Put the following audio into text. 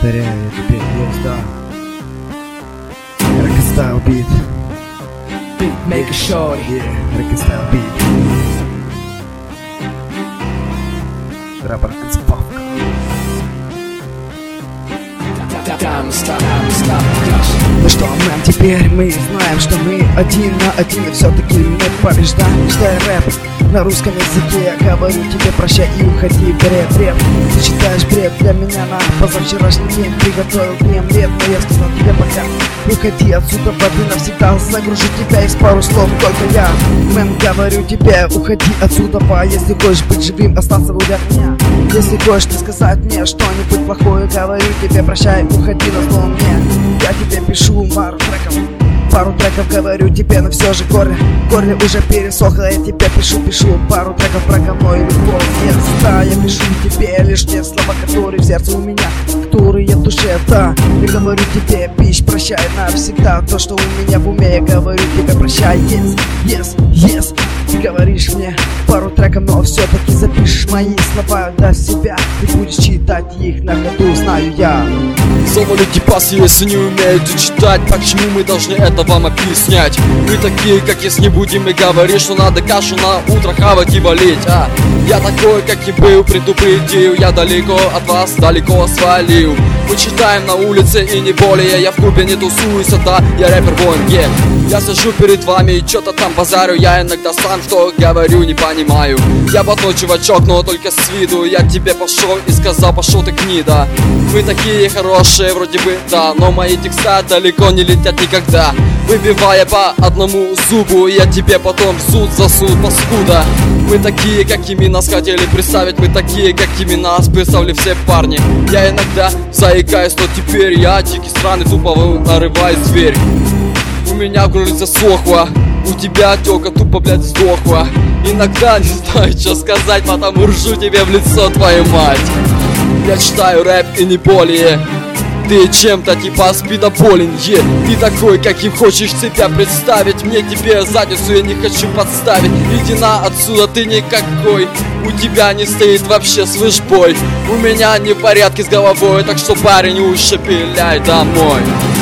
повторяю я теперь, yes, да. Рокстайл бит. Make a short. Рокстайл бит. Рэпер Концеповка. Ну что, мэм, теперь мы знаем, что мы один на один, и все-таки мы побеждаем. Читай рэп на русском языке, я говорю тебе прощай и уходи, бред. Ты читаешь бред для меня на позавчерашний день, приготовил днем лет, но я сказал тебе пока. Уходи отсюда, воды навсегда, загружу тебя из пару слов, только я. Мэм, говорю тебе, уходи отсюда, если хочешь быть живым, остаться возле меня. Если хочешь ты сказать мне что-нибудь плохое, говорю тебе прощай, уходи на зло мне. Я тебе пишу пару треков говорю тебе, но все же горле уже пересохло. Я тебе пишу пару треков про говно и любовь. Yes, да, я пишу тебе лишь те слова, которые в сердце у меня, которые в душе, да. Я говорю тебе, бич, прощай навсегда то, что у меня в уме. Я говорю тебе прощай, yes. Ты говоришь мне пару треков, но все-таки запишешь мои слова для себя. Ты будешь читать их на ходу, знаю я. Завалите пас, если не умеете читать. Почему мы должны это вам объяснять? Вы такие, как если будем и говорить, что надо кашу на утро хавать и болеть. Я такой, как и был, предупредил. Я далеко от вас, далеко свалил. Мы читаем на улице и не более. Я в клубе не тусуюсь, да, я рэпер воин, Я сажу перед вами и что-то там базарю. Я иногда сам, что говорю, не понимаю. Я блатной чувачок, но только с виду. Я к тебе пошел и сказал, пошел ты гнида. Вы такие хорошие, вроде бы, да, но мои текста далеко не летят никогда. Выбивая по одному зубу, я тебе потом в суд засуд, паскуда. Мы такие, какими нас хотели представить. Мы такие, какими нас представили все парни. Я иногда заикаюсь, но теперь я дикий, странный, тупо нарываюсь дверь. У меня в горле засохло, у тебя тёлка тупо, блядь, сдохла. Иногда не знаю, что сказать, потому ржу тебе в лицо, твою мать. Я читаю рэп и не более. Ты чем-то типа спидополен, Ты такой, каким хочешь себя представить. Мне тебе задницу я не хочу подставить. Иди на отсюда, ты никакой. У тебя не стоит вообще свыш бой. У меня не в порядке с головой, так что парень уши пиляй домой.